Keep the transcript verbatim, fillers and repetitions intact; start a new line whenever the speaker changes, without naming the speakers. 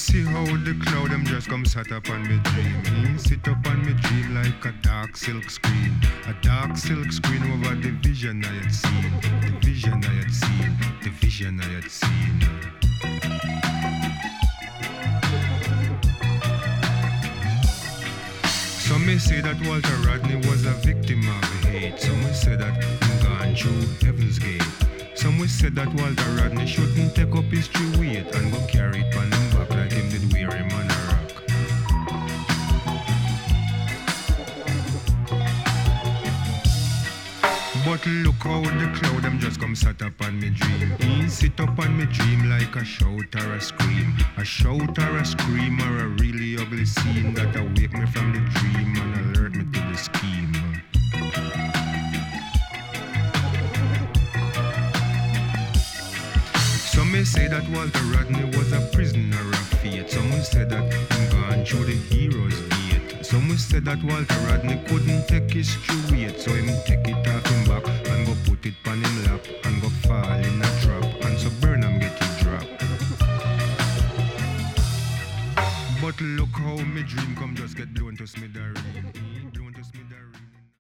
see how the cloud them just come sat up on me dream. He sit up on me dream like a dark silk screen. A dark silk screen over the vision I had seen. The vision I had seen. The vision I had seen. Some may say that Walter Rodney was a victim of hate. Some may say that he gone through heaven's gate. Some will say that Walter Rodney shouldn't take up his true weight and go carry it on him back like him did wear him on a rock. But look how the cloud them just come sat up on me dream. He sit up on me dream like a shout or a scream. A shout or a scream or a really ugly scene that awake me from the dream and alert me to the scheme. Some may say that Walter Rodney was a prisoner of fate. Some will say that he gone through the hero's gate. Some will say that Walter Rodney couldn't take his true weight, so him take it off him back and go put it on him lap and go fall in a trap, and so Burnham get it dropped. But look how me dream come just get blown to smithereens.